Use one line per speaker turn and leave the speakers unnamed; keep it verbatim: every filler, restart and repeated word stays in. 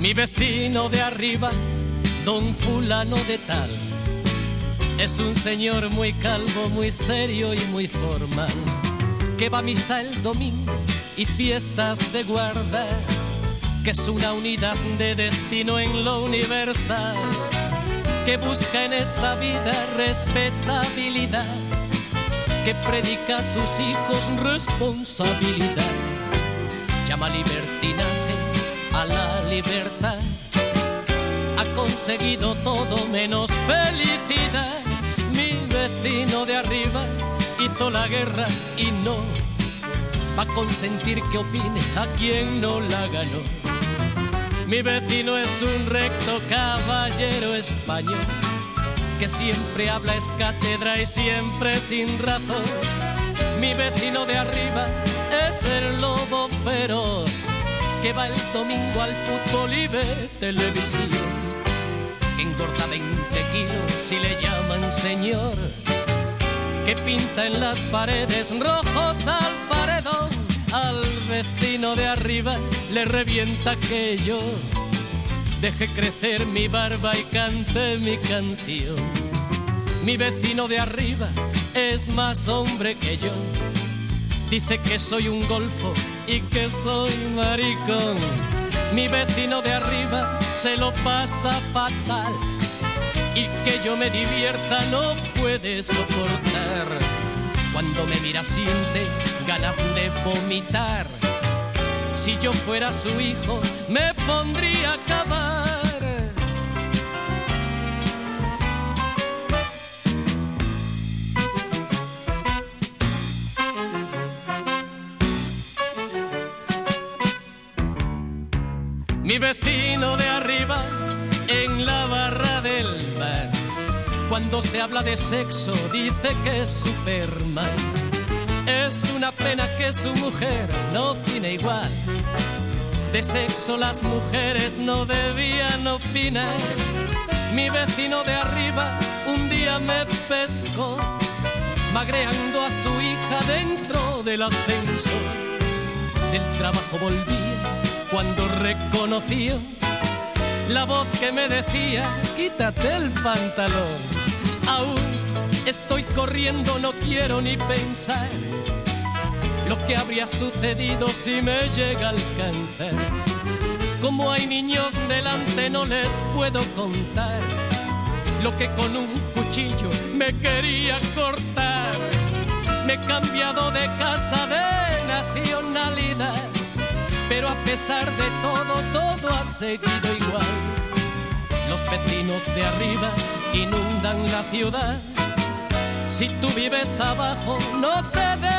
Mi vecino de arriba, don fulano de tal, es un señor muy calvo, muy serio y muy formal, que va a misa el domingo y fiestas de guarda, que es una unidad de destino en lo universal, que busca en esta vida respetabilidad, que predica a sus hijos responsabilidad, llama libertinaje a la libertad, ha conseguido todo menos felicidad. Mi vecino de arriba hizo la guerra y no va a consentir que opine a quien no la ganó. Mi vecino es un recto caballero español, que siempre habla es cátedra y siempre sin razón. Mi vecino de arriba es el lobo feroz, que va el domingo al fútbol y ve televisión, que engorda veinte kilos si le llaman señor, que pinta en las paredes rojos al paredón. Al vecino de arriba le revienta que yo deje crecer mi barba y cante mi canción. Mi vecino de arriba es más hombre que yo, dice que soy un golfo y que soy maricón. Mi vecino de arriba se lo pasa fatal y que yo me divierta no puede soportar. Cuando me mira siente ganas de vomitar. Si yo fuera su hijo me pondría a acabar. Mi vecino de arriba en la barra del bar, cuando se habla de sexo dice que es Superman. Es una pena que su mujer no opine igual. De sexo las mujeres no debían opinar. Mi vecino de arriba un día me pescó, magreando a su hija dentro del ascensor. Del trabajo volvía cuando reconoció la voz que me decía: quítate el pantalón. Aún estoy corriendo, no quiero ni pensar lo que habría sucedido si me llega a alcanzar. Como hay niños delante no les puedo contar lo que con un cuchillo me quería cortar. Me he cambiado de casa, de nacionalidad, pero a pesar de todo, todo ha seguido igual. Los vecinos de arriba inundan la ciudad. Si tú vives abajo, no te des